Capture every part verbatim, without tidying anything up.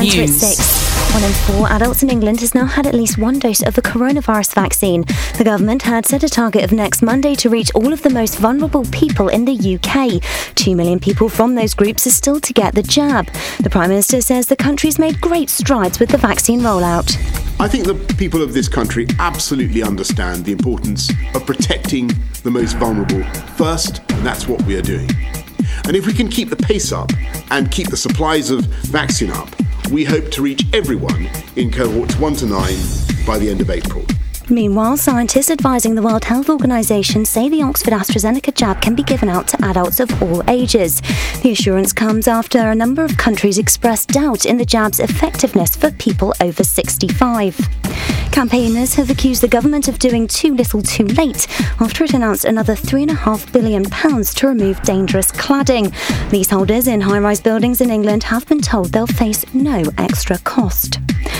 Centre at six. One in four adults in England has now had at least one dose of the coronavirus vaccine. The government had set a target of next Monday to reach all of the most vulnerable people in the U K. Two million people from those groups are still to get the jab. The Prime Minister says the country's made great strides with the vaccine rollout. I think the people of this country absolutely understand the importance of protecting the most vulnerable first, and that's what we are doing. And if we can keep the pace up and keep the supplies of vaccine up, we hope to reach everyone in cohorts one to nine by the end of April. Meanwhile, scientists advising the World Health Organization say the Oxford AstraZeneca jab can be given out to adults of all ages. The assurance comes after a number of countries expressed doubt in the jab's effectiveness for people over sixty-five. Campaigners have accused the government of doing too little too late after it announced another three point five billion pounds to remove dangerous cladding. Leaseholders in high-rise buildings in England have been told they'll face no extra cost.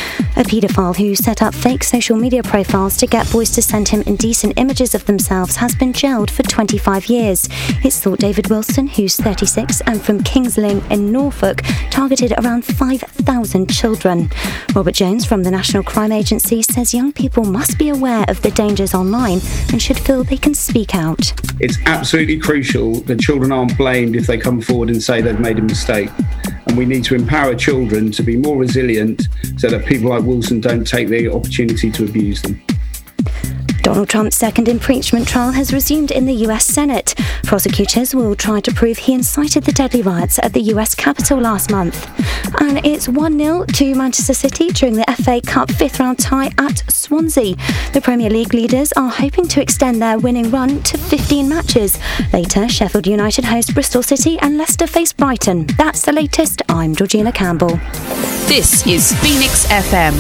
A paedophile who set up fake social media profiles to get boys to send him indecent images of themselves has been jailed for twenty-five years. It's thought David Wilson, who's thirty-six and from Kings Lynn in Norfolk, targeted around five thousand children. Robert Jones from the National Crime Agency says young people must be aware of the dangers online and should feel they can speak out. It's absolutely crucial that children aren't blamed if they come forward and say they've made a mistake. And we need to empower children to be more resilient so that people like Wilson don't take the opportunity to abuse them. Donald Trump's second impeachment trial has resumed in the U S Senate. Prosecutors will try to prove he incited the deadly riots at the U S Capitol last month. And it's one nil to Manchester City during the F A Cup fifth round tie at Swansea. The Premier League leaders are hoping to extend their winning run to fifteen matches. Later, Sheffield United host Bristol City and Leicester face Brighton. That's the latest. I'm Georgina Campbell. This is Phoenix F M.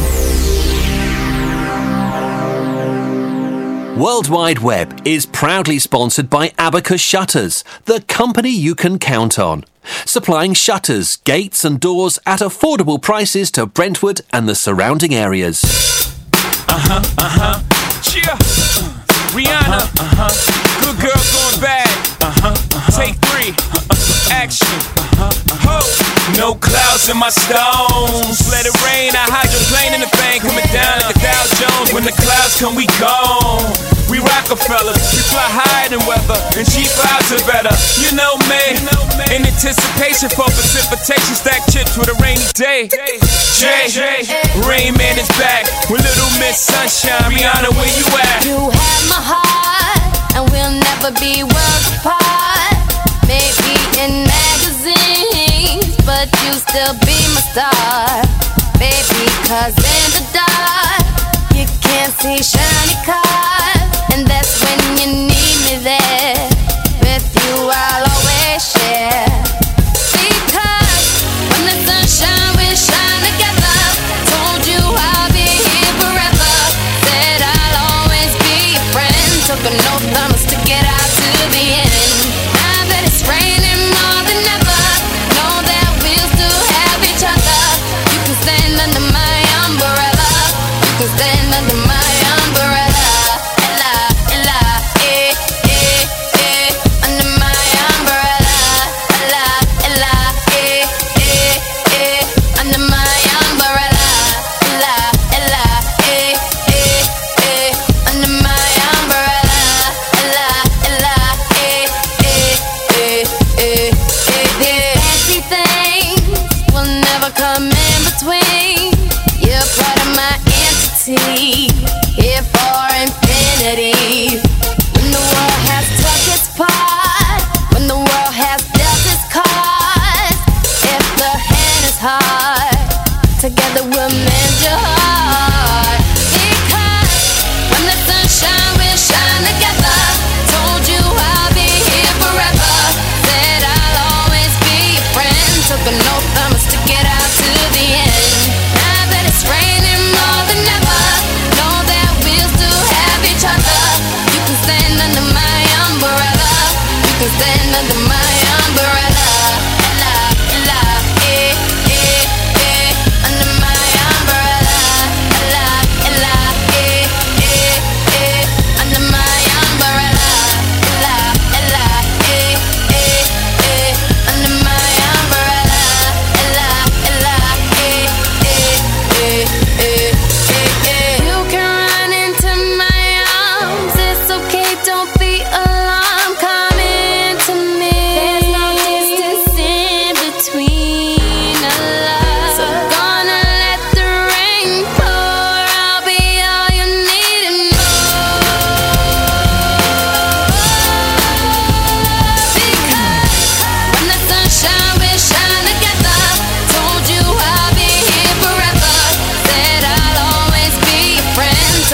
World Wide Web is proudly sponsored by Abacus Shutters, the company you can count on. Supplying shutters, gates and doors at affordable prices to Brentwood and the surrounding areas. Uh-huh, uh-huh, cheer. Uh, Rihanna, uh-huh, good girl going bad. Uh-huh, uh-huh. Take three, uh-huh. Action. Uh-huh, uh-huh. Ho, no clouds in my stones. Let it rain, I hydroplane in the thing, coming down like a Dow Jones. When the clouds come, we gone. We Rockefellers, we fly higher than weather, and cheap vibes are better. You know me, in anticipation for precipitation, stack chips with a rainy day. Jay, Rain Man is back with Little Miss Sunshine. Rihanna, where you at? You have my heart, and we'll never be worlds apart. Maybe in magazines, but you still be my star. Baby, cause in the dark, you can't see shiny cars. And that's when you need me there. With you I'll always share. Because when the sun shines, we shine together. Told you I'll be here forever. Said I'll always be your friend. Took an oath on us to get out to the end. Now that it's raining more than ever, know that we'll still have each other. You can stand under my umbrella. You can stand under my umbrella. Here for infinity. When the world has took its part, when the world has dealt its cards, if the hand is hard, together we'll mend your heart. Because when the sun shines, we'll shine together. Told you I'll be here forever. Said I'll always be your friend. Took an oath on us to get out to the end. Now that it's raining more than ever, stand under my umbrella. La, la, eh, eh, eh. Under my umbrella. La, la, eh, eh, eh. Under my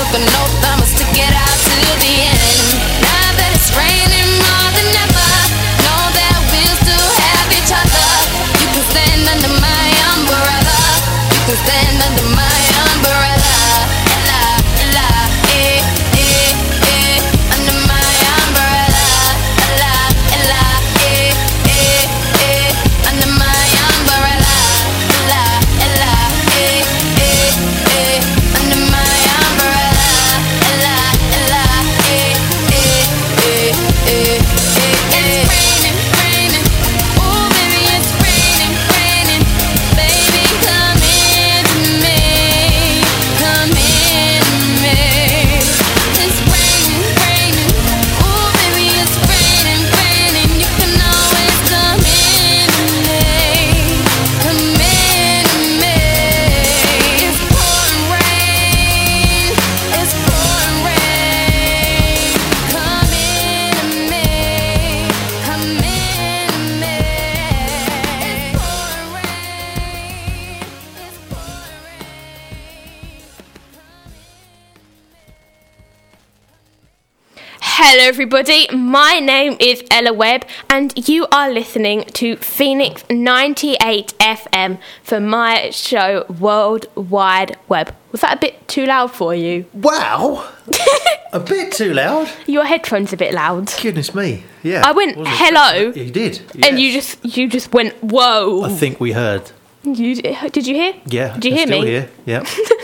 took an oath, I'ma stick it out to the end. Now that it's raining more than ever, know that we'll still have each other. You can stand under my umbrella. You can stand under my umbrella. Ella, Ella, eh, eh, eh, under my umbrella. Ella, Ella, eh, eh, eh, under my umbrella. Ella, Ella, eh, eh, eh, under my umbrella. Ella, Ella, eh, eh, eh, eh, eh, eh. It's raining, raining. Oh, baby, it's raining, raining. Baby, come into me, come into me. It's raining, raining. Oh, baby, it's raining, raining. You can always come into me, come into me. It's pouring rain, it's pouring rain. Come into me, come into me. It's pouring rain, it's pouring Hello, everybody. My name is Ella Webb, and you are listening to Phoenix ninety-eight F M for my show World Wide Web. Was that a bit too loud for you? Wow! A bit too loud. Your headphones a bit loud. Goodness me. Yeah. I went, wasn't hello. expecting that. You did. And you yes. just you just went, whoa. I think we heard. You, did you hear? Yeah. Did you I'm hear still me? Here. Yeah.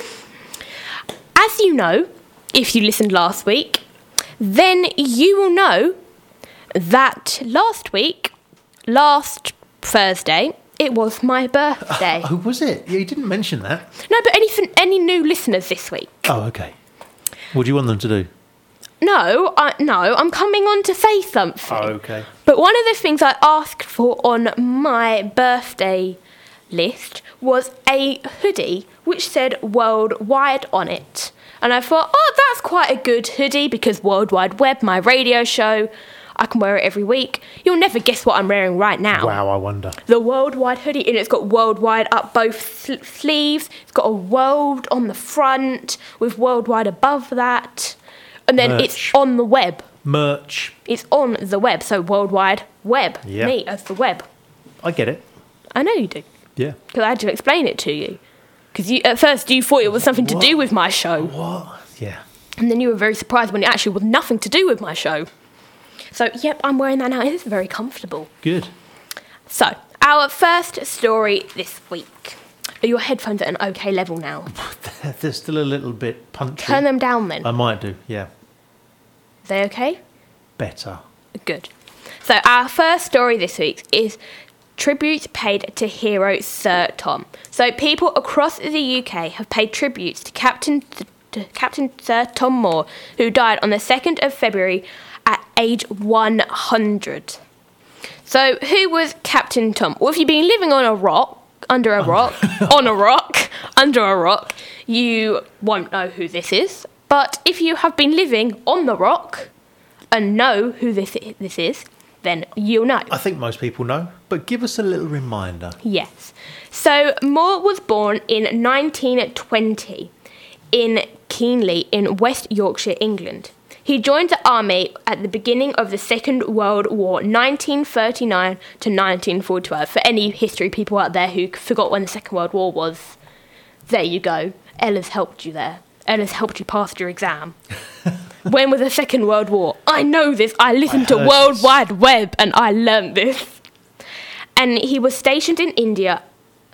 As you know, if you listened last week, then you will know that last week, last Thursday, it was my birthday. Oh, was it? Yeah, you didn't mention that. No, but any any new listeners this week? Oh, okay. What do you want them to do? No, I, no, I'm coming on to say something. Oh, okay. But one of the things I asked for on my birthday list was a hoodie which said Worldwide on it. And I thought, oh, that's quite a good hoodie because World Wide Web, my radio show, I can wear it every week. You'll never guess what I'm wearing right now. Wow, I wonder. The Worldwide hoodie, and it's got Worldwide up both sl- sleeves. It's got a world on the front with Worldwide above that. And then Merch. it's on the web. Merch. It's on the web, so Worldwide Web. Yeah. Me as the web. I get it. I know you do. Yeah. Because I had to explain it to you. Because you, at first you thought it was something to do with my show. What? Yeah. And then you were very surprised when it actually was nothing to do with my show. So, yep, I'm wearing that now. It is very comfortable. Good. So, our first story this week. Are your headphones at an okay level now? They're still a little bit punchy. Turn them down then. I might do, yeah. Are they okay? Better. Good. So, our first story this week is tributes paid to hero Sir Tom. So, people across the U K have paid tributes to Captain to Captain Sir Tom Moore, who died on the second of February at age one hundred. So, who was Captain Tom? Well, if you've been living on a rock, under a rock, on a rock, under a rock, you won't know who this is. But if you have been living on the rock and know who this i- this is, then you'll know. I think most people know, but give us a little reminder. Yes. So Moore was born in nineteen twenty in Keenley in West Yorkshire, England. He joined the army at the beginning of the Second World War, nineteen thirty-nine to nineteen forty-five. For any history people out there who forgot when the Second World War was, there you go. Ella's helped you there. Ella's helped you pass your exam. When was the Second World War? I know this. I listened I to heard World this. Wide Web and I learned this. And he was stationed in India.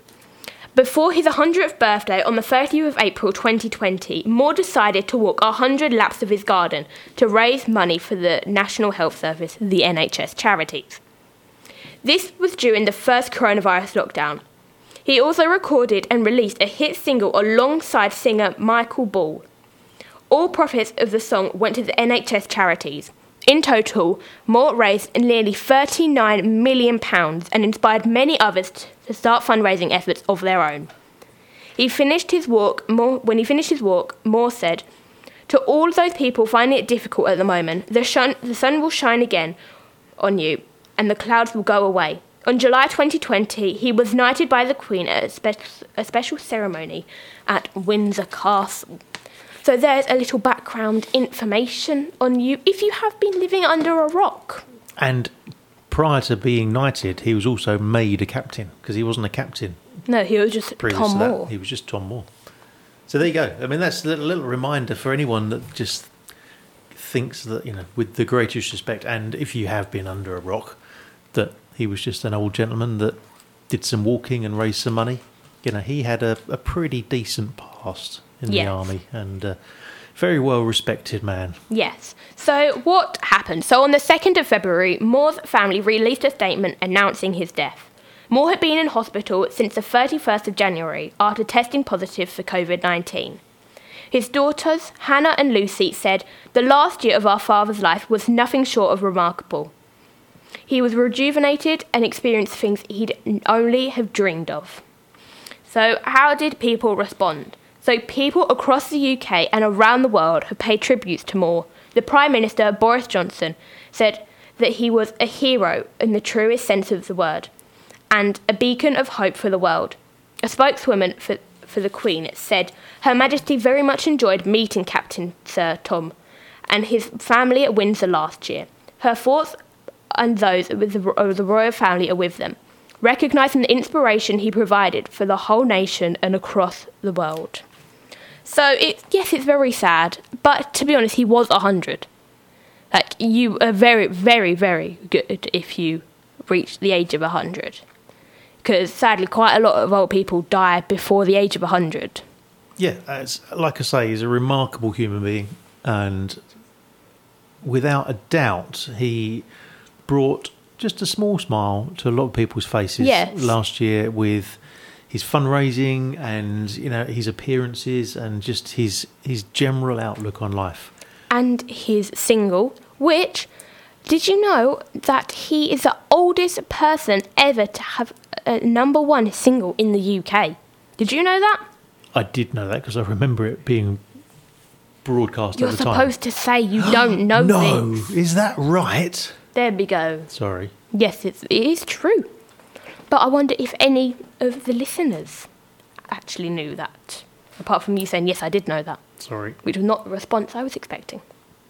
Before his one hundredth birthday on the thirtieth of April twenty twenty, Moore decided to walk one hundred laps of his garden to raise money for the National Health Service, the N H S charities. This was during the first coronavirus lockdown. He also recorded and released a hit single alongside singer Michael Ball. All profits of the song went to the N H S charities. In total, Moore raised nearly thirty-nine million pounds and inspired many others to start fundraising efforts of their own. He finished his walk. Moore, when he finished his walk, Moore said, "To all those people finding it difficult at the moment, the, shun, the sun will shine again on you, and the clouds will go away." On July twenty twenty, he was knighted by the Queen at a, spe- a special ceremony at Windsor Castle. So So there's a little background information on you if you have been living under a rock. And prior to being knighted, he was also made a captain, because he wasn't a captain. No, he was just Previous Tom to that, Moore. he was just Tom Moore. So there you go. I mean, that's a little, little reminder for anyone that just thinks that, you know, with the greatest respect, and if you have been under a rock, that he was just an old gentleman that did some walking and raised some money. You know, he had a, a pretty decent past in Yes. the army, and a very well respected man. Yes. So what happened? So on the second of February, Moore's family released a statement announcing his death. Moore had been in hospital since the thirty-first of January after testing positive for covid nineteen. His daughters, Hannah and Lucy, said, "The last year of our father's life was nothing short of remarkable. He was rejuvenated and experienced things he'd only have dreamed of." So how did people respond? So people across the U K and around the world have paid tributes to Moore. The Prime Minister, Boris Johnson, said that he was a hero in the truest sense of the word and a beacon of hope for the world. A spokeswoman for, for the Queen said, "Her Majesty very much enjoyed meeting Captain Sir Tom and his family at Windsor last year. Her thoughts and those with the, of the royal family are with them, recognising the inspiration he provided for the whole nation and across the world." So, it, yes, it's very sad, but to be honest, he was one hundred. Like, you are very, very, very good if you reach the age of one hundred. Because, sadly, quite a lot of old people die before the age of one hundred. Yeah, it's, like I say, he's a remarkable human being, and without a doubt, he brought just a small smile to a lot of people's faces Yes. last year with his fundraising and, you know, his appearances and just his his general outlook on life. And his single, which, did you know that he is the oldest person ever to have a number one single in the U K? Did you know that? I did know that because I remember it being broadcast You're at the time. supposed to say you don't know No, this. is that right? There we go. Sorry. Yes, it's, it is true. But I wonder if any of the listeners actually knew that. Apart from you saying, yes, I did know that. Sorry. Which was not the response I was expecting.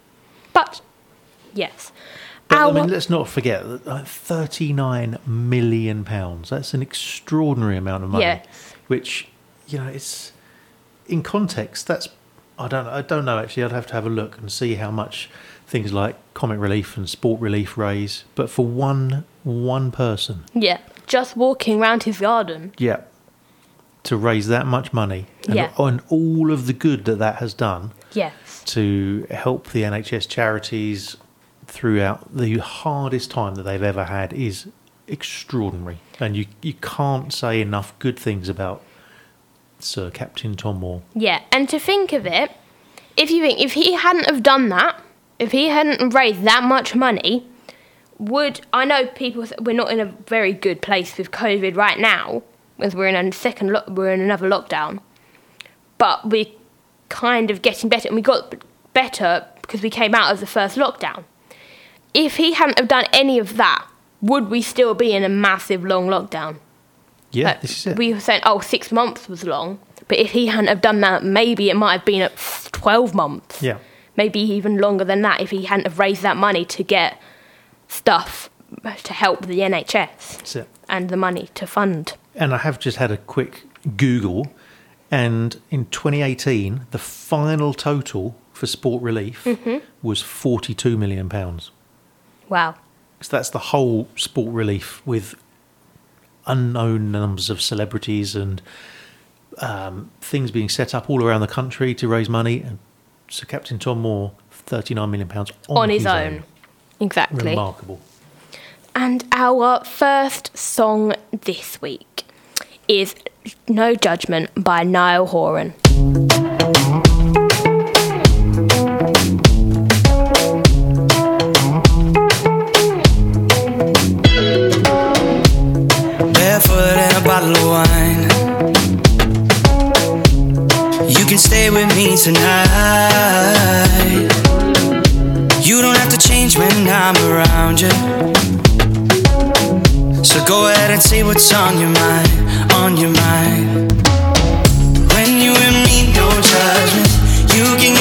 But, yes. But, Our- I mean, let's not forget that uh, thirty-nine million pounds. That's an extraordinary amount of money. Yes. Which, you know, it's in context. That's I don't I don't know actually. I'd have to have a look and see how much things like Comic Relief and Sport Relief raise. But for one one person, Yeah, just walking round his garden. yeah, to raise that much money, and, Yeah. and all of the good that that has done Yes. to help the N H S charities throughout the hardest time that they've ever had is extraordinary. And you, you can't say enough good things about Sir Captain Tom Moore. Yeah, and to think of it, if you think, if he hadn't have done that, if he hadn't raised that much money, would, I know people, we're not in a very good place with COVID right now, as we're in a second, lo- we're in another lockdown, but we're kind of getting better, and we got better because we came out of the first lockdown. If he hadn't have done any of that, would we still be in a massive long lockdown? Yeah, Like, this is it. we were saying, oh, six months was long, but if he hadn't have done that, maybe it might have been at twelve months. Yeah. Maybe even longer than that if he hadn't have raised that money to get stuff to help the N H S That's it. and the money to fund. And I have just had a quick Google, and in twenty eighteen, the final total for Sport Relief Mm-hmm. was forty-two million pounds. Wow. So that's the whole Sport Relief with unknown numbers of celebrities and um, things being set up all around the country to raise money. And Sir Captain Tom Moore, thirty-nine million pounds on, On his own. Exactly. Remarkable. And our first song this week is No Judgment by Niall Horan. Barefoot and a bottle of wine. You can stay with me tonight. You don't have to change when I'm around you. So go ahead and say what's on your mind, on your mind. When you and me, no judgment. You can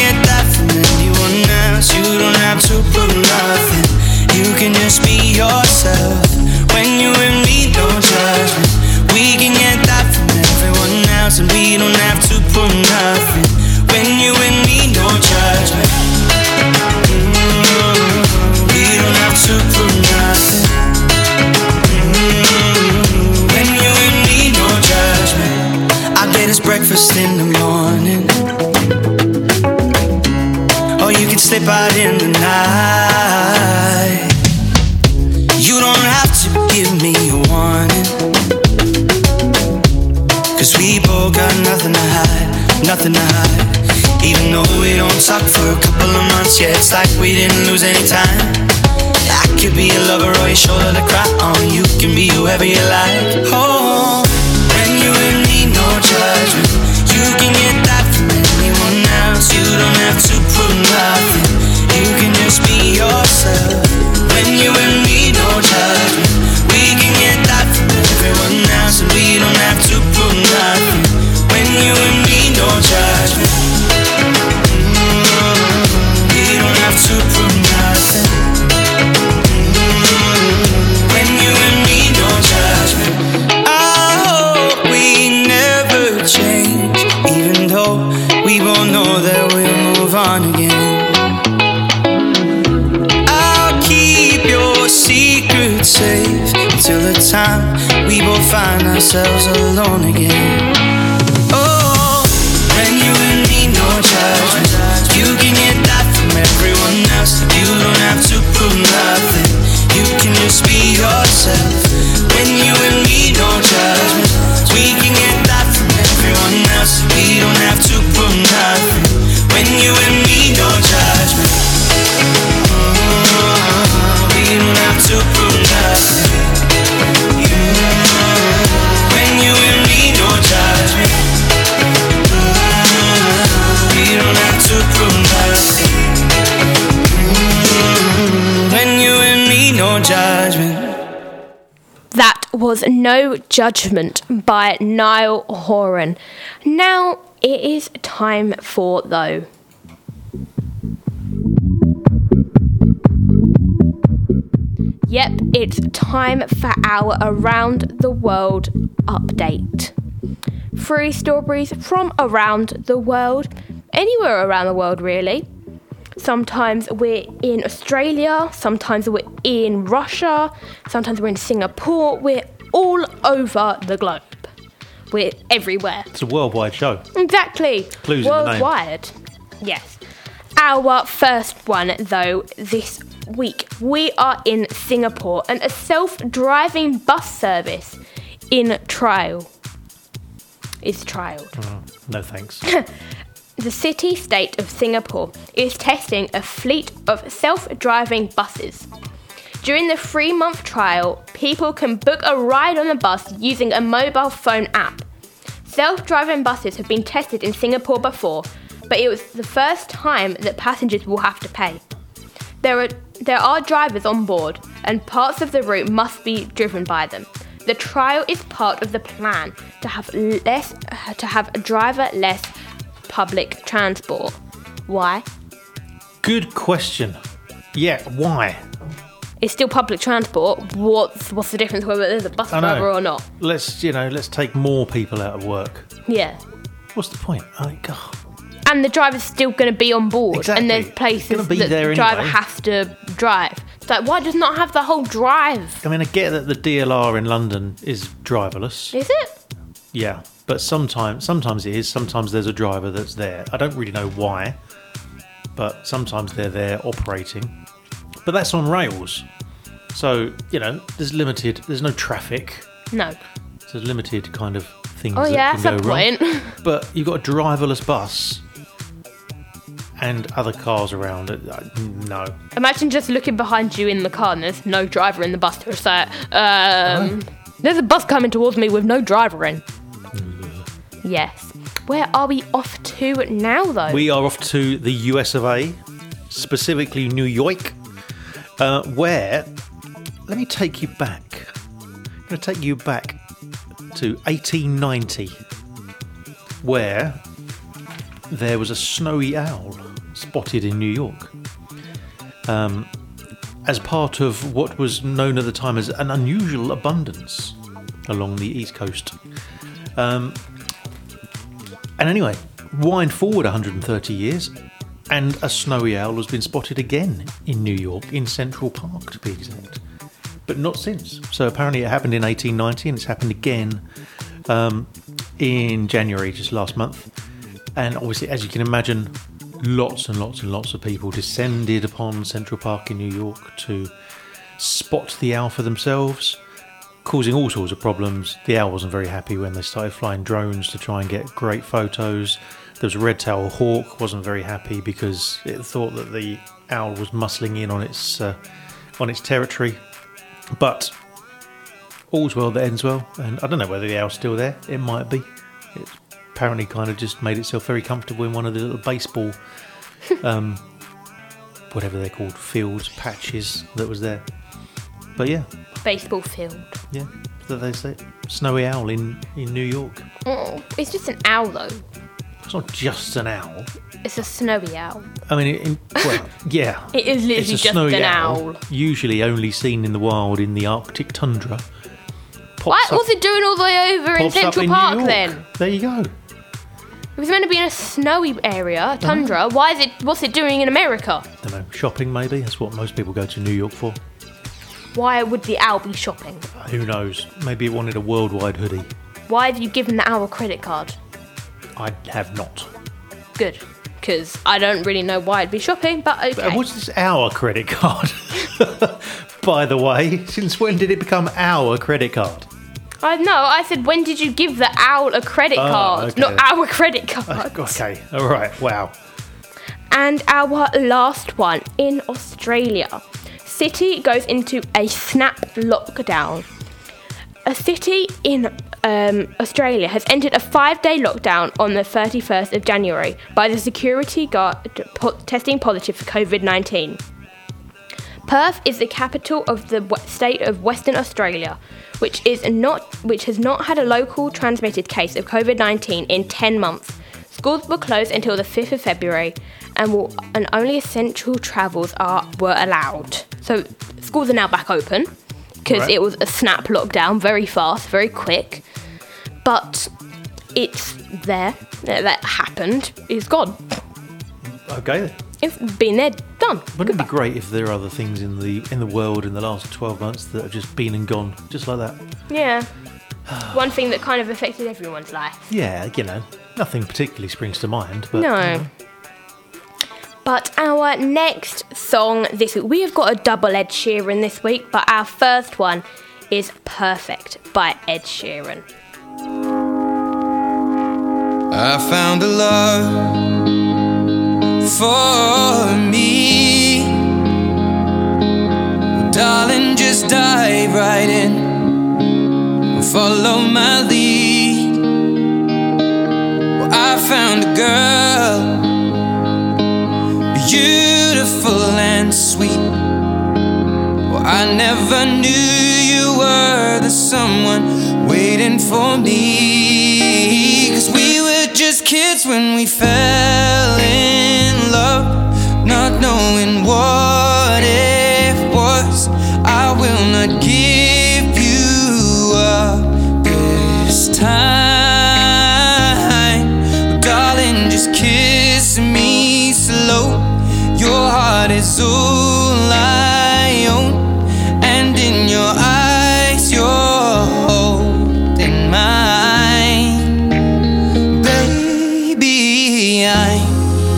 don't have to prove nothing. When you and me, no judgment. Mm, we don't have to prove nothing. Mm, when you and me, no judgment. I get us breakfast in the morning, or you can slip out in the night. You don't have to give me a warning, 'cause we both got nothing to hide, nothing to hide. Even though we don't talk for a couple of months, yeah, it's like we didn't lose any time. I could be a lover or your shoulder to cry on. You can be whoever you like. Oh, when you and me, no judgment. You can get that from anyone else. You don't have to prove nothing. You can just be yourself. When you and me, no judgment. We can get that from everyone else, and we don't have to prove nothing. When you and me, no judgment. Mm, we don't have to prove nothing. Mm, when you and me, no judgment. I hope we never change, even though we both know that we'll move on again. Secret safe until the time we both find ourselves alone again. Oh, when you and me, no judgment. You can get that from everyone else. You don't have to prove nothing. You can just be yourself. When you and me, no judgment. We can get that from everyone else. We don't have to prove nothing. When you and me, no judgment. We don't have to prove nothing. Yeah. When you and me, no judgment. We don't have to prove nothing. When you and me, no judgment. That was No Judgment by Niall Horan. Now it is time for Though. Yep, it's time for our Around the World update. Three stories from around the world, anywhere around the world really. Sometimes we're in Australia, sometimes we're in Russia, sometimes we're in Singapore. We're all over the globe. We're everywhere. It's a worldwide show. Exactly. Clues in the name. Worldwide. Yes. Our first one, though, this week, we are in Singapore and a self-driving bus service in trial. Is trialled. Mm, no thanks. The city-state of Singapore is testing a fleet of self-driving buses. During the three-month trial, people can book a ride on the bus using a mobile phone app. Self-driving buses have been tested in Singapore before, but it was the first time that passengers will have to pay. There are there are drivers on board, and parts of the route must be driven by them. The trial is part of the plan to have less to have a driver-less public transport. Why? Good question. Yeah, why? It's still public transport. What's what's the difference whether there's a bus I know. driver or not? Let's you know, let's take more people out of work. Yeah. What's the point? I mean, God. And the driver's still going to be on board. Exactly. And there's places Gonna be that there the driver anyway. has to drive. It's like, why does not have the whole drive? I mean, I get that the D L R in London is driverless. Is it? Yeah, but sometimes sometimes it is. Sometimes there's a driver that's there. I don't really know why, but sometimes they're there operating. But that's on rails. So, you know, there's limited, there's no traffic. No. There's limited kind of things Oh that yeah, can that's go a wrong. point. But you've got a driverless bus and other cars around it. uh, No. Imagine just looking behind you in the car and there's no driver in the bus. It's like, um, there's a bus coming towards me with no driver in. Yes. Where are we off to now, though? We are off to the U S of A, specifically New York, uh, where, let me take you back. I'm going to take you back to eighteen ninety, where there was a snowy owl spotted in New York. Um, as part of what was known at the time as an unusual abundance along the East Coast. Um, And anyway, wind forward one hundred thirty years, and a snowy owl has been spotted again in New York, in Central Park to be exact, but not since. So apparently it happened in eighteen ninety, and it's happened again um, in January, just last month. And obviously, as you can imagine, lots and lots and lots of people descended upon Central Park in New York to spot the owl for themselves, causing all sorts of problems. The owl wasn't very happy when they started flying drones to try and get great photos. There was a red-tailed hawk, wasn't very happy because it thought that the owl was muscling in on its uh, on its territory. But all's well that ends well, and I don't know whether the owl's still there. It might be. It's apparently kind of just made itself very comfortable in one of the little baseball, um, whatever they're called, fields, patches that was there. But yeah. Baseball field. Yeah, that they say. Snowy owl in, in New York. Oh, it's just an owl though. It's not just an owl. It's a snowy owl. I mean, in, well, yeah. It is literally it's a just snowy an owl, owl. Usually only seen in the wild in the Arctic tundra. What? What's it doing all the way over in Central in Park then? There you go. It was meant to be in a snowy area, tundra. Uh-huh. Why is it? What's it doing in America? I don't know. Shopping, maybe. That's what most people go to New York for. Why would the owl be shopping? Who knows? Maybe it wanted a worldwide hoodie. Why have you given the owl a credit card? I have not. Good, because I don't really know why it'd be shopping, but okay. What's this our credit card? By the way, since when did it become our credit card? I know. I said, when did you give the owl a credit oh, card? Okay. Not our credit card. Okay, all right, wow. And our last one, in Australia. City goes into a snap lockdown. A city in um, Australia has entered a five-day lockdown on the thirty-first of January by the security guard po- testing positive for covid nineteen. Perth is the capital of the state of Western Australia, which is not which has not had a local transmitted case of covid nineteen in ten months. Schools were closed until the fifth of February, and will, and only essential travels are were allowed. So schools are now back open because right. It was a snap lockdown, very fast, very quick. But it's there. That happened. It's gone. Okay then. It's been there, done. Wouldn't Goodbye. It be great if there are other things in the in the world in the last twelve months that have just been and gone, just like that? Yeah. One thing that kind of affected everyone's life. Yeah, you know, nothing particularly springs to mind. But, no. You know. But our next song this week, we have got a double Ed Sheeran this week, but our first one is Perfect by Ed Sheeran. I found a love for me. Well, darling, just dive right in and follow my lead. Well, I found a girl, beautiful and sweet. Well, I never knew you were the someone waiting for me. 'Cause we were just kids when we fell in love, not knowing what it was. I will not give you up this time. Well, darling, just kiss me slow. Your heart is all I own, and in your eyes you're holding mine. Baby, I'm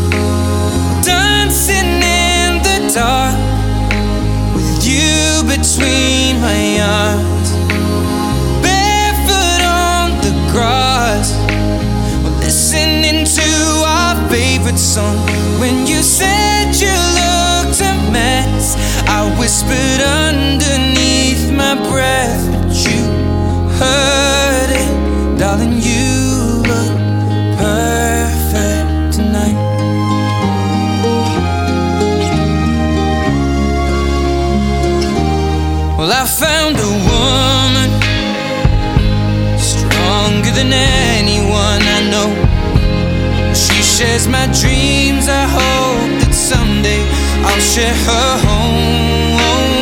dancing in the dark with you between my arms, barefoot on the grass, listening to our favorite song. When you said you looked a mess, I whispered underneath my breath, but you heard it. Darling, you look perfect tonight. Well, I found a woman stronger than anyone I know. She shares my dreams. I hope that someday I'll share her home.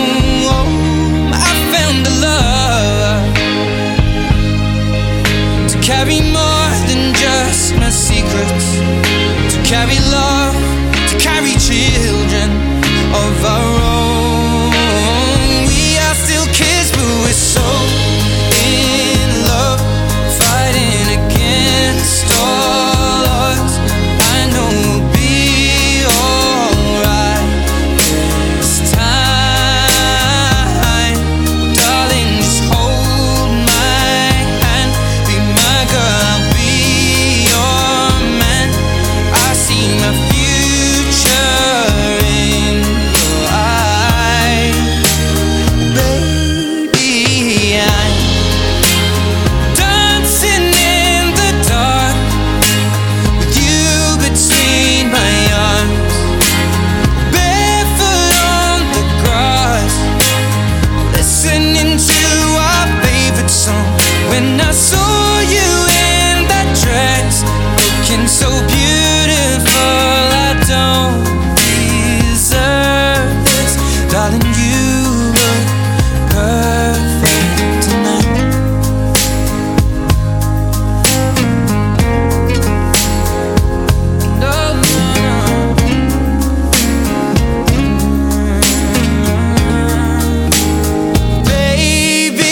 I found a love to carry more than just my secrets. carry love, to carry children of our own. We are still kids, but we're so in love, fighting against all odds. I know we'll be alright this time. Darling, just hold my hand, be my girl, I'll be your man. I see my future in your eyes, baby. I'm dancing in the dark with you between my arms, barefoot on the grass, listening to our favorite song. When I saw you in that dress, looking so beautiful, I don't deserve this. Darling, you look perfect tonight. No, no, no. Baby,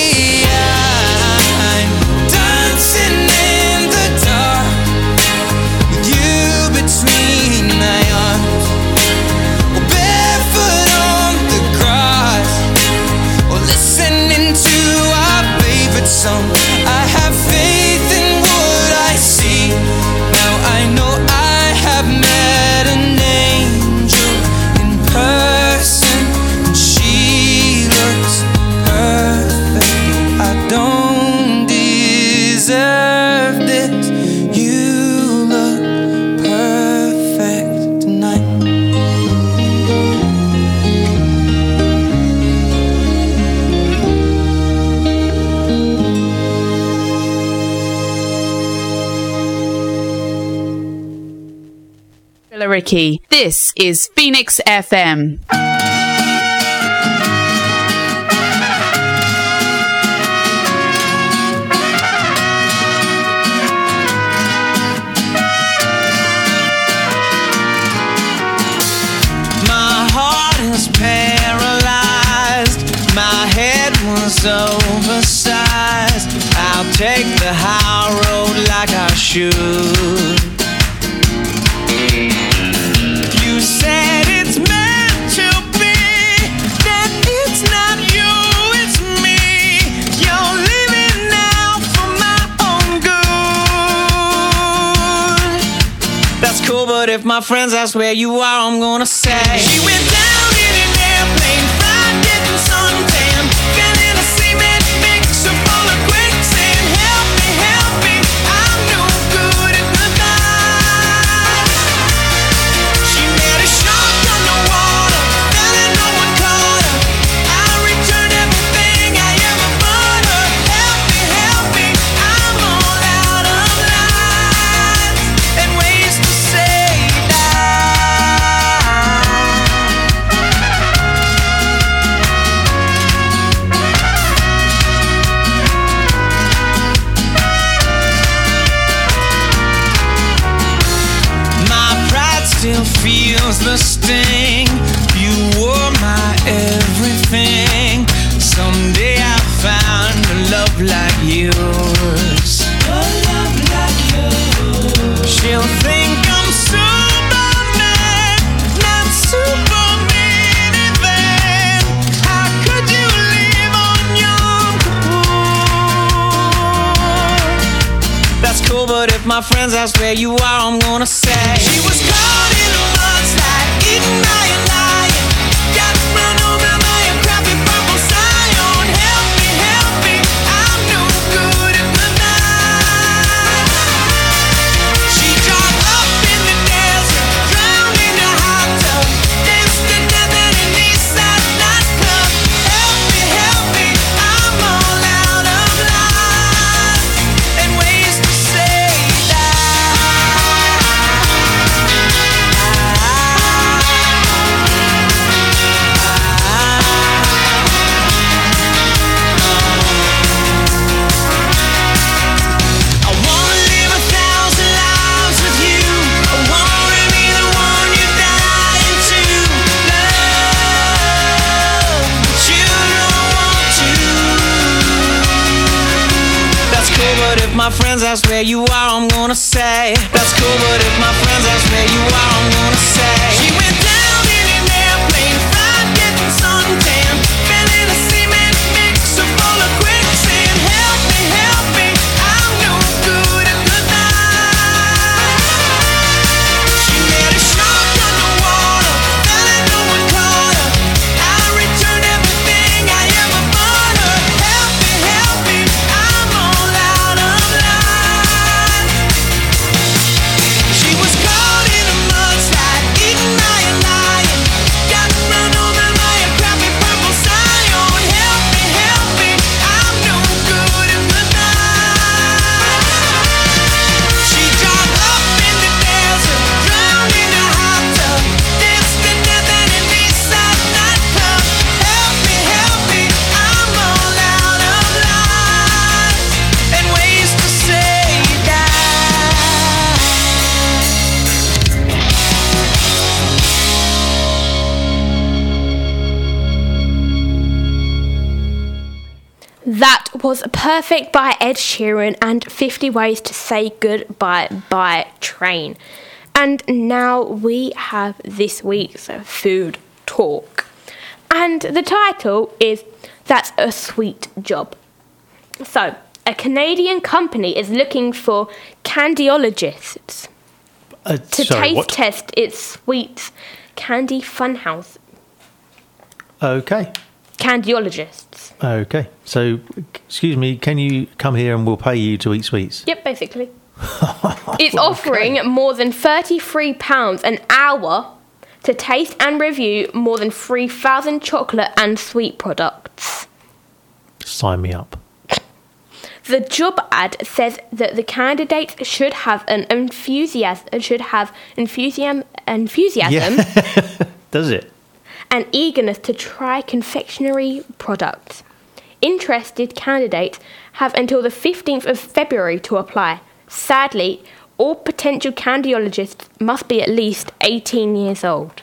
I'm dancing in the dark with you between my arms, or barefoot on the grass, or listening to our favorite song. I have faith in what I see. Now I know I have met an angel in person, and she looks perfect. I don't deserve this. You look perfect tonight. Ricky. This is Phoenix F M. My heart is paralyzed, my head was oversized. I'll take the high road like I should. You said it's meant to be, that it's not you, it's me. You're leaving now for my own good. That's cool, but if my friends ask where you are, I'm gonna say she went down in an airplane, fried, getting suntan, feeling a cement mixer full of quicksand. Help me, help me, I'm no good at the night. She met a shark underwater, fell and no one caught her. I returned everything I ever bought her. Help me, help me, I'm all out of lines and ways to say my pride still feels the sting. You were my everything. Someday I'll find a love like yours. A love like yours. She'll think I'm Superman, not Superman even. How could you live on Yom Kippur? That's cool, but if my friends ask where you are, I'm gonna say she was caught in a mudslide, eaten by a lion, got run over by a crappy purple scion. Help me, help me, I'm no good at the night. She dropped up in the desert, drowned in a hot tub, danced to death at an Eastside nightclub. Help me, help me, I'm all out of lines and ways to say that. friends ask where you are, I'm gonna say that's cool, but if my friends ask where you are, I'm gonna say she went down in an airplane, fried, getting suntan, fell in a cement mixer full of quicksand. Help me, help me, I'm no good at the night. She met a shark underwater, fell and no one caught her. I returned everything I ever bought her. Help me, help me, I'm all out of line. She was caught in a mudslide, eaten by a lion, got run over by a crappy purple scion. Help me, help me, I'm no good in the night. She dropped up in the desert, drowned in a hot tub, danced to death at an Eastside nightclub. Help me, help me, I'm all out of lines and ways to say die. That was Perfect by Ed Sheeran and fifty Ways to Say Goodbye by Train. And now we have this week's food talk. And the title is That's a Sweet Job. So, a Canadian company is looking for candyologists Uh, to sorry, taste what? test its sweets candy funhouse. Okay. Candyologists. Okay. So, excuse me, can you come here and we'll pay you to eat sweets? Yep, basically. It's offering more than thirty-three pounds an hour to taste and review more than three thousand chocolate and sweet products. Sign me up. The job ad says that the candidates should have an enthusiasm, should have enthusiasm, enthusiasm Does it? and eagerness to try confectionery products. Interested candidates have until the fifteenth of February to apply. Sadly, all potential candyologists must be at least eighteen years old.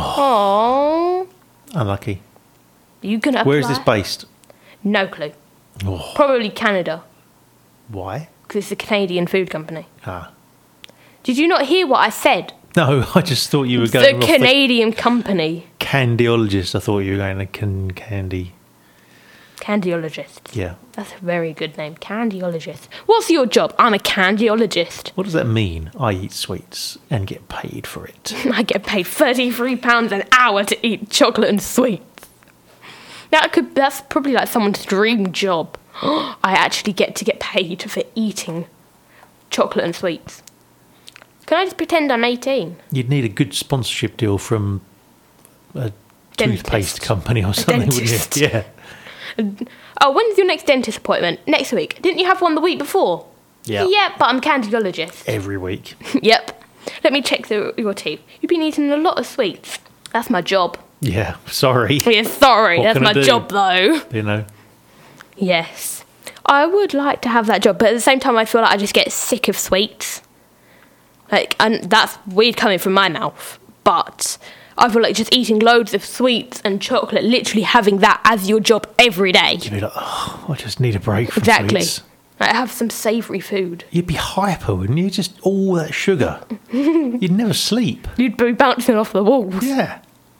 Oh. Aww. Unlucky. You can apply. Where is this based? No clue. Oh. Probably Canada, Why? because it's a Canadian food company. Ah. Did you not hear what I said? No, I just thought you were The going off Canadian company. the candyologist. I thought you were going to can candy. Candyologist. Yeah. That's a very good name. Candyologist. What's your job? I'm a candyologist. What does that mean? I eat sweets and get paid for it. I get paid thirty-three pounds an hour to eat chocolate and sweets. That could, that's probably like someone's dream job. I actually get to get paid for eating chocolate and sweets. Can I just pretend I'm eighteen? You'd need a good sponsorship deal from a Dentist. toothpaste company or something, dentist. wouldn't you? Yeah. Oh, when's your next dentist appointment? Next week. Didn't you have one the week before? Yeah. Yep, but I'm a candyologist. Every week. Yep. Let me check the, your teeth. You've been eating a lot of sweets. That's my job. Yeah. Sorry. Yeah, sorry. What That's can I my do? job, though. You know. Yes. I would like to have that job, but at the same time, I feel like I just get sick of sweets. Like, and that's weird coming from my mouth, but I feel like just eating loads of sweets and chocolate, literally having that as your job every day. You'd be like, oh, I just need a break from Exactly. sweets. Like, have some savoury food. You'd be hyper, wouldn't you? Just all that sugar. You'd never sleep. You'd be bouncing off the walls. Yeah.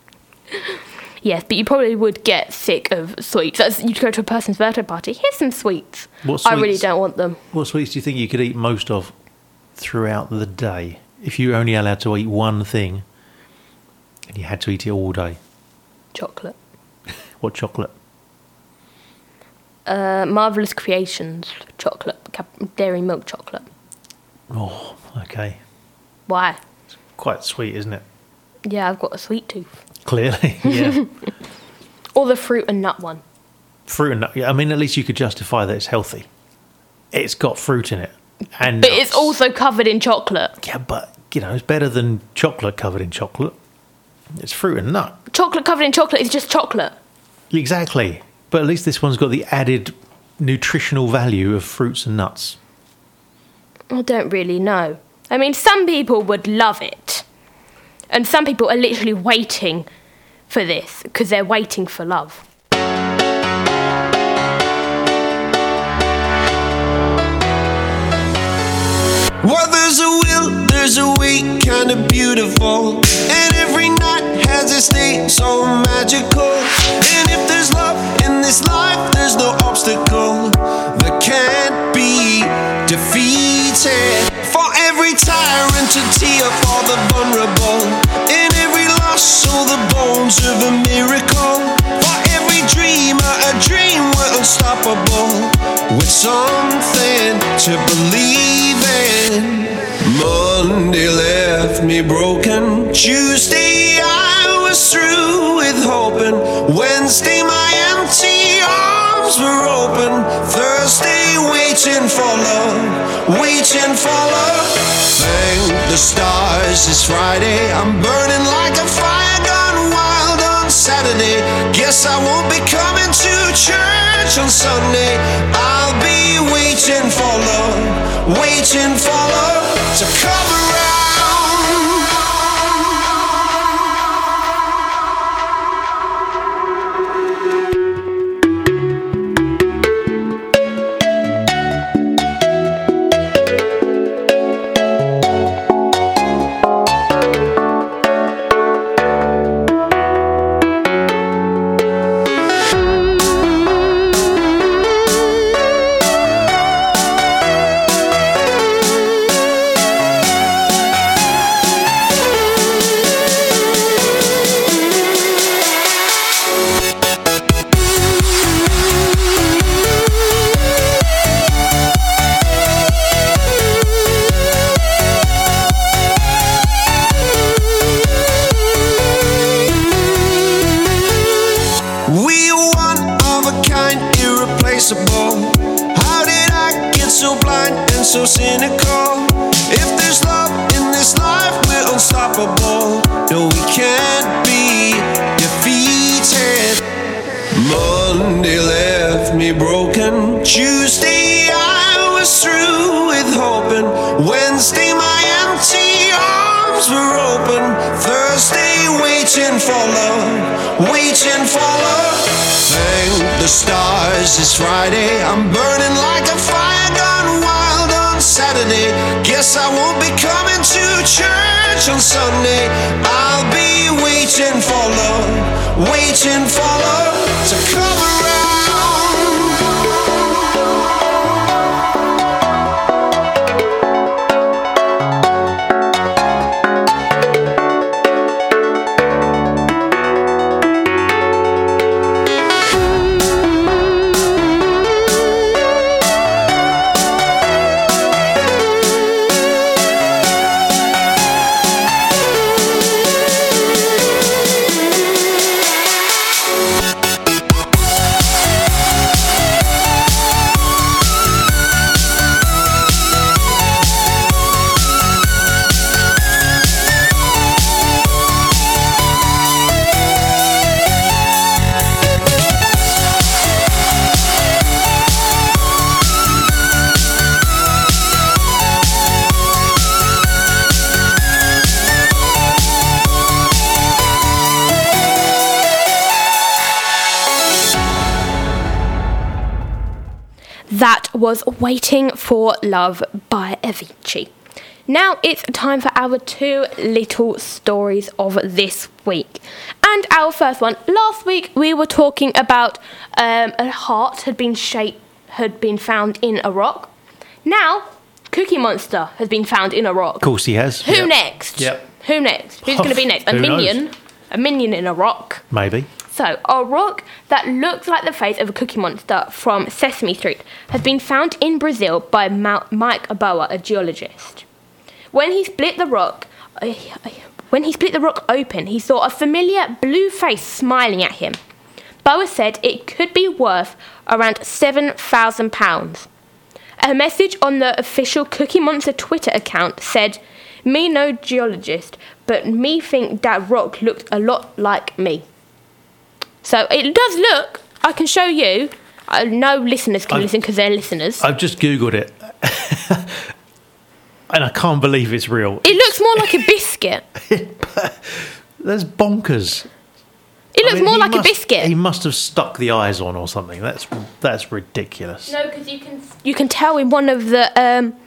Yes, but you probably would get sick of sweets. That's, you'd go to a person's birthday party. Here's some sweets. What I really sweets? don't want them. What sweets do you think you could eat most of throughout the day? If you were only allowed to eat one thing and you had to eat it all day. Chocolate. What chocolate? Uh, Marvellous Creations chocolate. Cap- dairy milk chocolate. Oh, okay. Why? Quite sweet, isn't it? Yeah, I've got a sweet tooth. Clearly, yeah. Or the fruit and nut one. Fruit and nut. Yeah, I mean, at least you could justify that it's healthy. It's got fruit in it. And But nuts. it's also covered in chocolate. Yeah, but, you know, it's better than chocolate covered in chocolate. It's fruit and nut. Chocolate covered in chocolate is just chocolate. Exactly. But at least this one's got the added nutritional value of fruits and nuts. I don't really know. I mean, some people would love it. And some people are literally waiting for this because they're waiting for love. Well, there's a will, there's a way, kinda beautiful. And every night has its day, so magical. And if there's love in this life, there's no obstacle that can't be defeated. For every tyrant to tear for the vulnerable. In every loss, all the bones of a miracle. For every dreamer, a dream we're unstoppable. With something to believe in. Monday left me broken. Tuesday I was through with hoping. Wednesday my empty arms were open. Thursday waiting for love, waiting for love. Thank the stars it's Friday. I'm burning like a fire gone wild on Saturday. Guess I won't be coming to church on Sunday. I'll be waiting for love, waiting for love to come around. So cynical. If there's love in this life, we're unstoppable. No, we can't be defeated. Monday left me broken. Tuesday I was through with hoping. Wednesday my empty arms were open. Thursday waiting for love, waiting for love. Thank the stars it's Friday. I'm burning like a fire gone wild on Saturday. Guess I won't be coming to church on Sunday. I'll be waiting for love, waiting for love to come around. That was Waiting for Love by Avicii. Now it's time for our two little stories of this week. And our first one, last week we were talking about um, a heart had been shaped, had been found in a rock. Now, Cookie Monster has been found in a rock. Of course he has. Who Yep. next? Yep. Who next? Who's going to be next? A Who minion? knows? A minion in a rock. Maybe. So, a rock that looks like the face of a Cookie Monster from Sesame Street has been found in Brazil by Ma- Mike Aboa, a geologist. When he split the rock, uh, when he split the rock open, he saw a familiar blue face smiling at him. Boa said it could be worth around seven thousand pounds. A message on the official Cookie Monster Twitter account said, "Me no geologist, but me think that rock looked a lot like me." So it does look, I can show you, uh, no listeners can I've, listen because they're listeners. I've just Googled it. And I can't believe it's real. It looks more like a biscuit. That's bonkers. It looks I mean, more he like must, a biscuit. He must have stuck the eyes on or something. That's that's ridiculous. No, because you can you can tell in one of the um,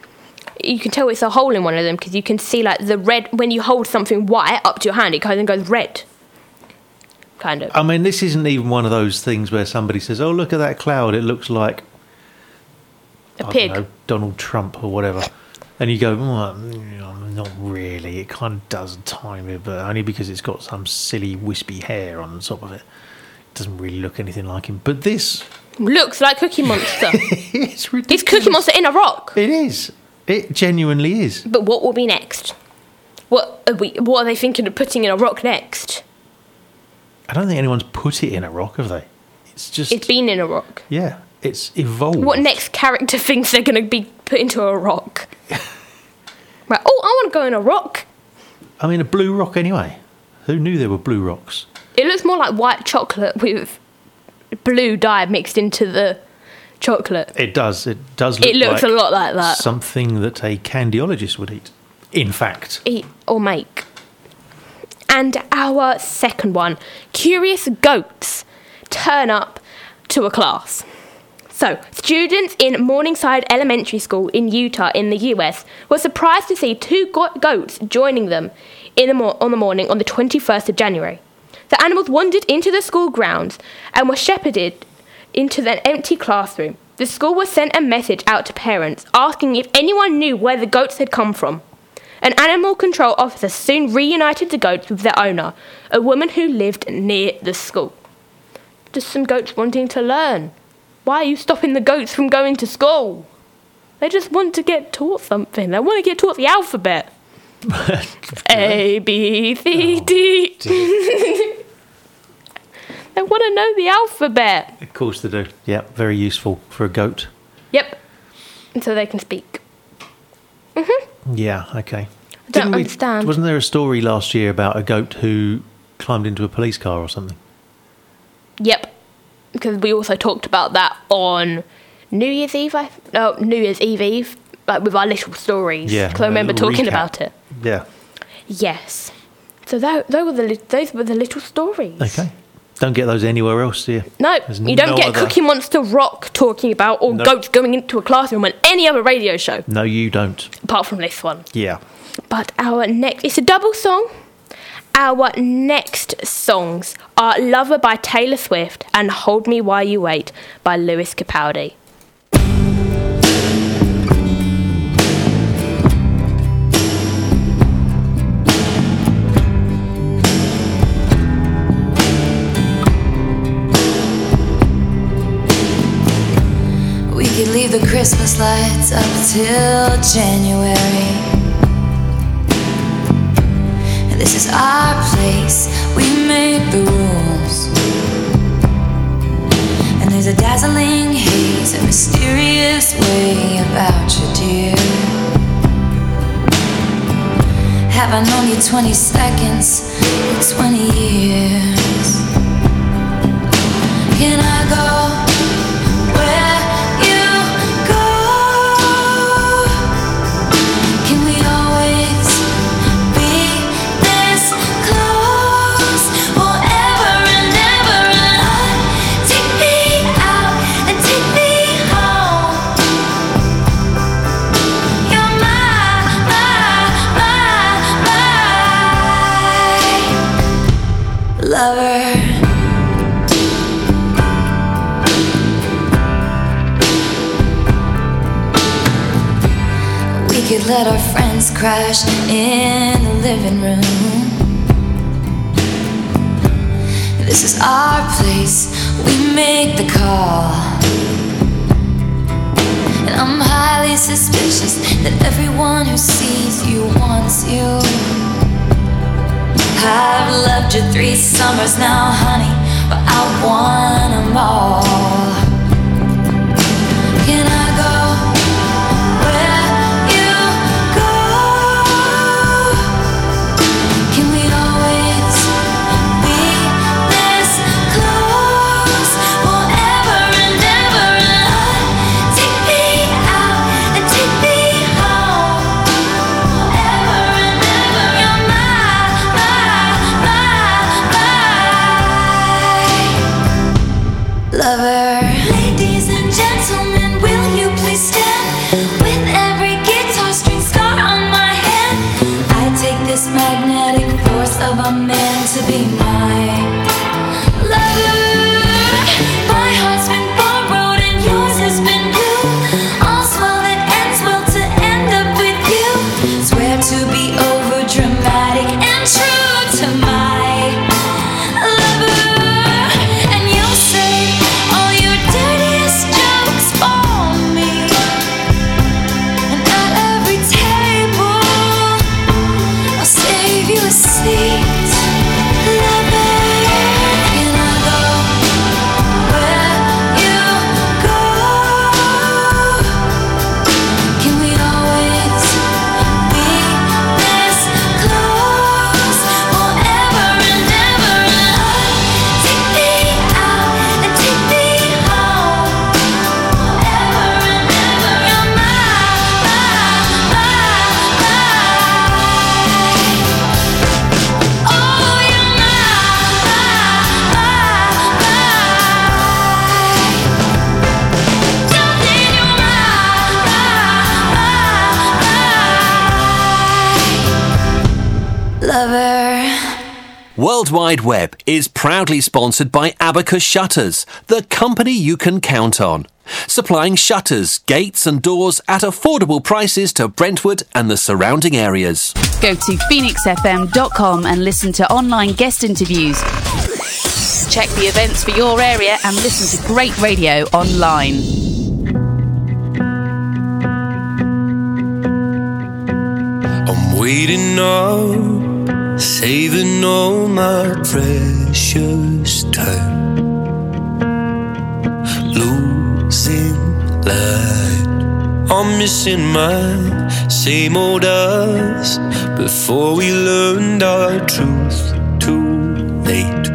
you can tell it's a hole in one of them because you can see like the red when you hold something white up to your hand, it kind of goes red. Kind of. I mean, this isn't even one of those things where somebody says, "Oh, look at that cloud! It looks like a I pig, don't know, Donald Trump or whatever," and you go, well, "Not really. It kind of does tiny, but only because it's got some silly wispy hair on the top of it. It doesn't really look anything like him." But this looks like Cookie Monster. It's ridiculous. It's Cookie Monster in a rock. It is. It genuinely is. But what will be next? What are we? What are they thinking of putting in a rock next? I don't think anyone's put it in a rock, have they? It's just... It's been in a rock. Yeah, it's evolved. What next character thinks they're going to be put into a rock? Right, oh, I want to go in a rock. I mean, a blue rock anyway. Who knew there were blue rocks? It looks more like white chocolate with blue dye mixed into the chocolate. It does. It does look It looks like a lot like that. something that a candyologist would eat, in fact. Eat or make. And our second one, curious goats turn up to a class. So, students in Morningside Elementary School in Utah in the U S were surprised to see two go- goats joining them in the mo- on the morning on the twenty-first of January. The animals wandered into the school grounds and were shepherded into an empty classroom. The school was sent a message out to parents asking if anyone knew where the goats had come from. An animal control officer soon reunited the goats with their owner, a woman who lived near the school. Just some goats wanting to learn. Why are you stopping the goats from going to school? They just want to get taught something. They want to get taught the alphabet. A, B, C, D. They want to know the alphabet. Of course they do. Yeah, very useful for a goat. Yep. So they can speak. Mm-hmm. Yeah, okay. I don't Didn't we- understand. Wasn't there a story last year about a goat who climbed into a police car or something? Yep. Because we also talked about that on New Year's Eve. I, no, New Year's Eve Eve, like with our little stories. Yeah, Because I a remember little talking recap. about it. Yeah. Yes. So that, those were the li- those were the little stories. Okay. Don't get those anywhere else, do you? No, There's you don't no get other- Cookie Monster Rock talking about or No. goats going into a classroom on any other radio show No, you don't. apart from this one. Yeah. But our next, it's a double song. Our next songs are Lover by Taylor Swift and Hold Me While You Wait by Lewis Capaldi. We could leave the Christmas lights up till January. This is our place, we make the rules. And there's a dazzling haze, a mysterious way about you, dear. Have I known you twenty seconds or twenty years? Can I go where you go? Can we always be this close forever and ever? And on, take me out and take me home. You're my, my, my, my lover. We could let our friends crash in the living room. This is our place, we make the call. And I'm highly suspicious that everyone who sees you wants you. I've loved you three summers now, honey, but I want them all. Can I go where you go? Can we always be this close forever and ever? And on, take me out and take me home forever and ever. You're my, my, my, my lover. love are meant to be my lover. My heart's been borrowed and yours has been blue. All's well that ends well to end up with you. Swear to be over dramatic and true to my lover. And you'll say all your dirtiest jokes for me. And at every table I'll save you a seat. World Wide Web is proudly sponsored by Abacus Shutters, the company you can count on. Supplying shutters, gates and doors at affordable prices to Brentwood and the surrounding areas. Go to phoenix f m dot com and listen to online guest interviews. Check the events for your area and listen to great radio online. I'm waiting up, saving all my precious time, losing light. I'm missing my same old us before we learned our truth too late.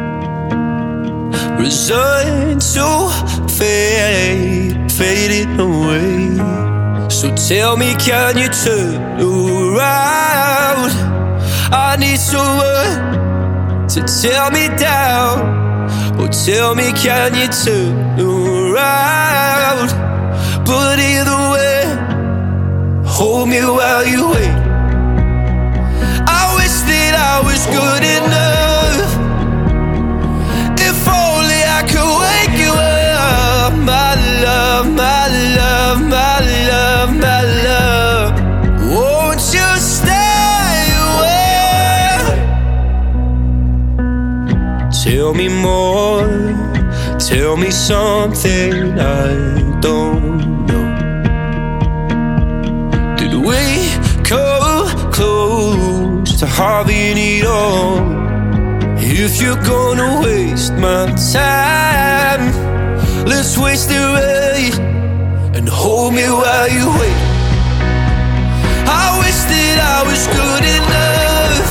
Resigned to fade, fading away. So tell me, can you turn around? I need someone to tear me down. Oh, tell me, can you turn around? But either way, hold me while you wait. I wish that I was good enough. If only I could wake you up. My love, my love, my love, my love. Won't you stay away? Tell me more. Tell me something I don't know. Did we come close to having it all? If you're gonna waste my time, let's waste it right and hold me while you wait. I wish that I was good enough.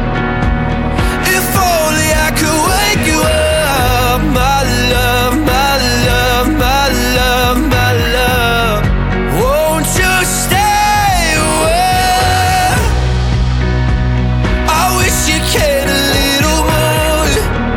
If only I could wake you up. My love, my love, my love, my love. Won't you stay away? I wish you cared a little more.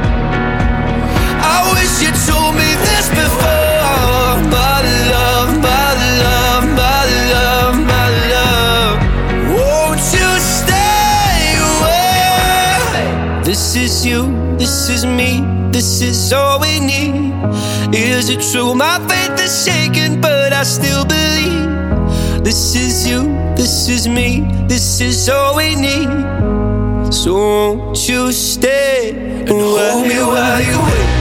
I wish you told me this before. My love, my love, my love, my love. Won't you stay away? This is you, this is me, this is all we need. Is it true? My faith is shaken, but I still believe. This is you, this is me, this is all we need. So won't you stay and hold me while you wait?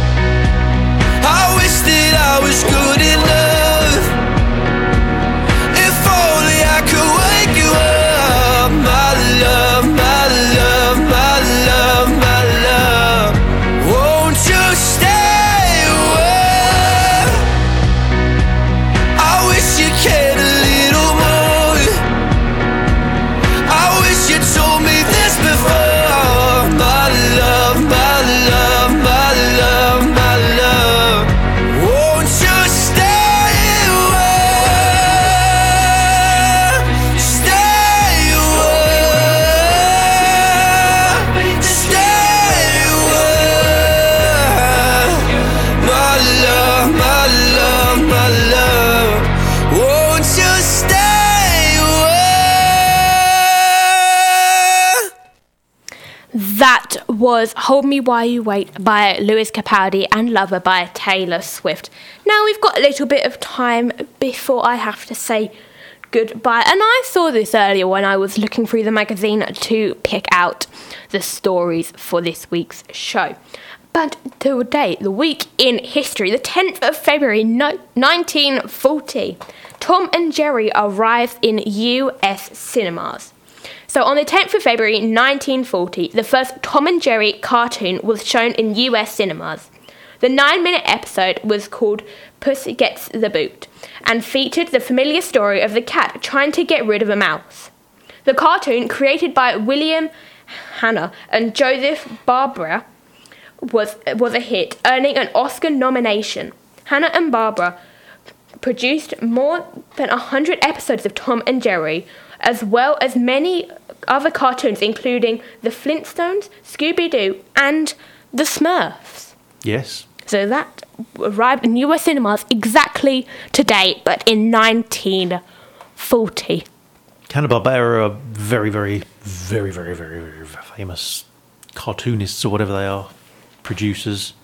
I wish that I was good enough. If only I could wake you up. My love, my love, my love, my love. Won't you stay away? I wish you cared a little more. I wish you told me this before. My love, my love, my love, my love. Won't you stay That was Hold Me While You Wait by Lewis Capaldi and Lover by Taylor Swift. Now we've got a little bit of time before I have to say goodbye. And I saw this earlier when I was looking through the magazine to pick out the stories for this week's show. But today, the week in history, the tenth of February nineteen forty, Tom and Jerry arrives in U S cinemas. So on the tenth of February nineteen forty, the first Tom and Jerry cartoon was shown in U S cinemas. The nine-minute episode was called Puss Gets the Boot and featured the familiar story of the cat trying to get rid of a mouse. The cartoon, created by William Hanna and Joseph Barbera, was, was a hit, earning an Oscar nomination. Hanna and Barbera produced more than one hundred episodes of Tom and Jerry, as well as many other cartoons, including The Flintstones, Scooby-Doo, and The Smurfs. Yes. So that arrived in U S cinemas exactly today, but in nineteen forty. Hanna-Barbera are very, very, very, very, very, very famous cartoonists or whatever they are, producers,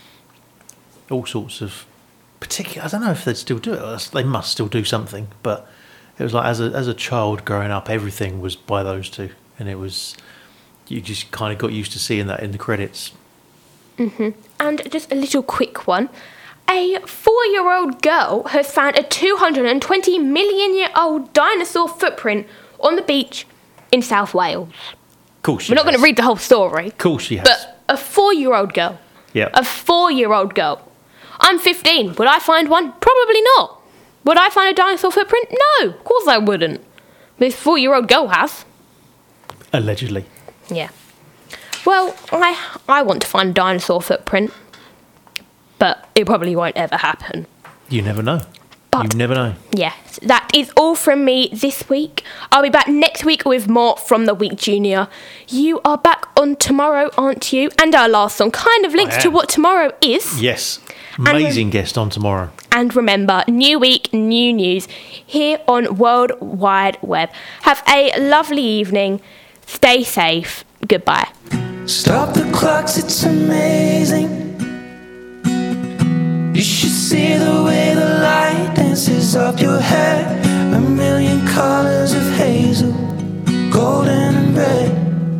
all sorts of particular. I don't know if they'd still do it. They must still do something, but it was like as a as a child growing up, everything was by those two, and it was you just kind of got used to seeing that in the credits. Mm-hmm. And just a little quick one. A four-year-old girl has found a two hundred twenty million year old dinosaur footprint on the beach in South Wales. Of course she We're not has. going to read the whole story. Of course she has. But a four-year-old girl. Yeah. A four-year-old girl. I'm fifteen. Would I find one? Probably not. Would I find a dinosaur footprint? No, of course I wouldn't. This four-year-old girl has. Allegedly. Yeah. Well, I I want to find a dinosaur footprint, but it probably won't ever happen. You never know. But you never know. Yes, that is all from me this week. I'll be back next week with more from the Week Junior. You are back on tomorrow, aren't you? And our last song kind of links I to am. what tomorrow is. Yes. Amazing rem- guest on tomorrow. And remember, new week, new news here on World Wide Web. Have a lovely evening. Stay safe. Goodbye. Stop the clocks, it's amazing. You should see the way the light dances up your hair. A million colors of hazel, golden and red.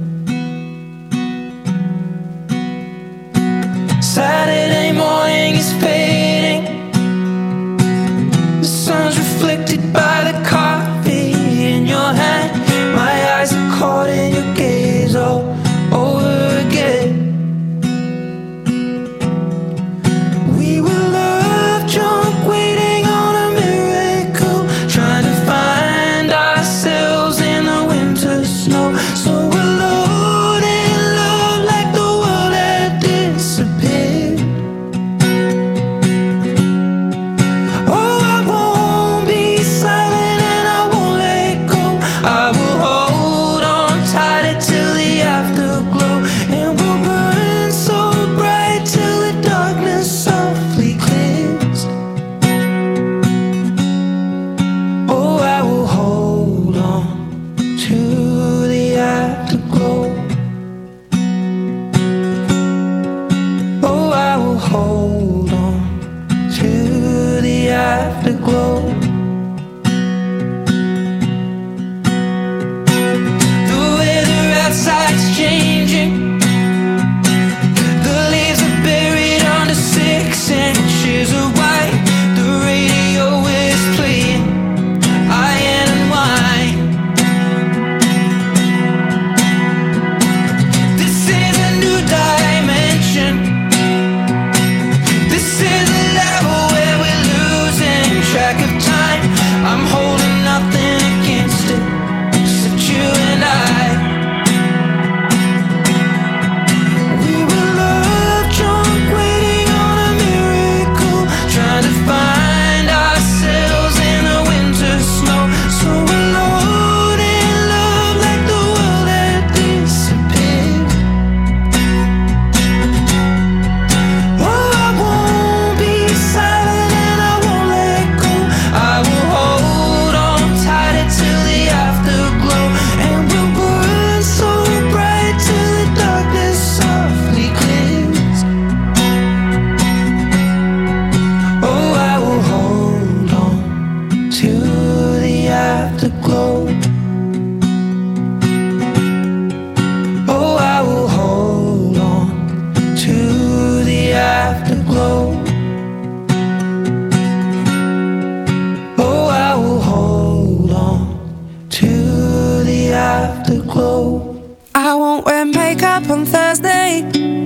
Saturday morning is fading. The sun's reflected by the coffee in your hand. My eyes are caught in your gaze all over again. We were love drunk, waiting on a miracle, trying to find ourselves in the winter snow. glow. I won't wear makeup on Thursday.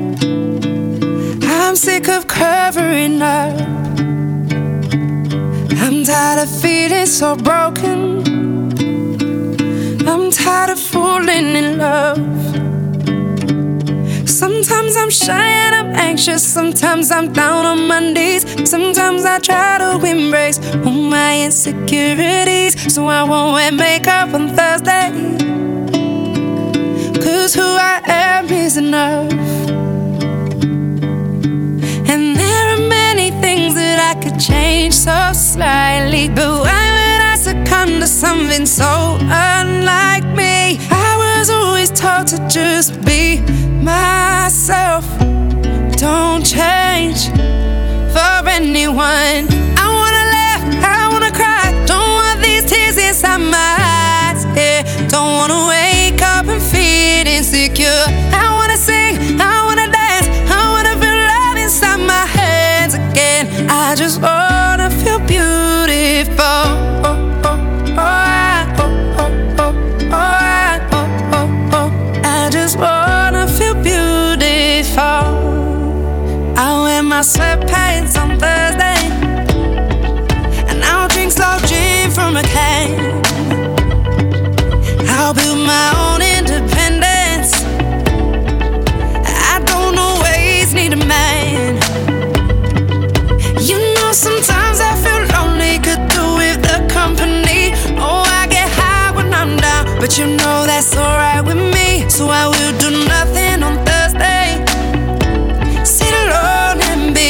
I'm sick of covering up. I'm tired of feeling so broken. I'm tired of falling in love. Sometimes I'm shy and I'm anxious. Sometimes I'm down on my knees. Sometimes I try to embrace all my insecurities. So I won't wear makeup on Thursday, 'cause who I am is enough. And there are many things that I could change so slightly, but why would I succumb to something so unlike me? I was always taught to just be myself. Don't change for anyone. I wanna laugh, I wanna cry. Don't want these tears inside my eyes, yeah. Don't wanna wake up and feel insecure. I wanna sing, I wanna dance, I wanna feel love inside my hands again. I just wanna feel beautiful. Oh, oh, oh, I, oh, oh, oh, oh, I, oh, oh, oh. I just wanna feel beautiful. I wear my sweatpants on Thursday, and I'll drink slow gin from a can. I'll build my own independence. I don't always need a man. You know, sometimes I feel lonely, could do with the company. Oh, I get high when I'm down, but you know that's alright with me. So I will do nothing on Thursday. Sit alone and be.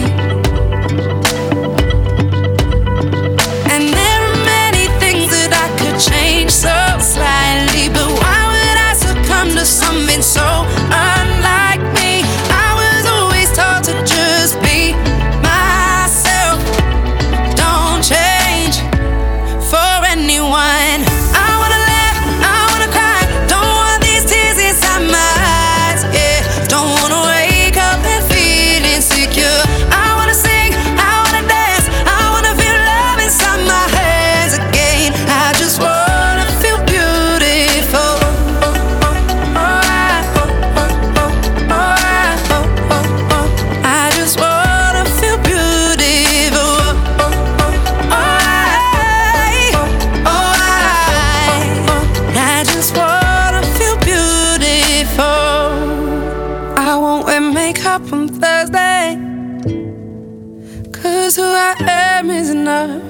And there are many things that I could change so slightly, but why would I succumb to something so unlike me? I was always taught to just be myself. Don't change for anyone. I wanna laugh, I wanna cry. Don't want these tears inside my eyes, yeah. Don't wanna wake up and feel insecure. I wanna sing, I wanna dance, I wanna feel love inside my hands again. I just wanna feel beautiful. Oh, oh, oh, I, oh, oh, oh, oh, I, oh, oh, oh. I just wanna feel beautiful. Oh, oh, oh, I, oh, I, I just wanna feel beautiful. I won't wear makeup on Thursday, 'cause who I am is enough.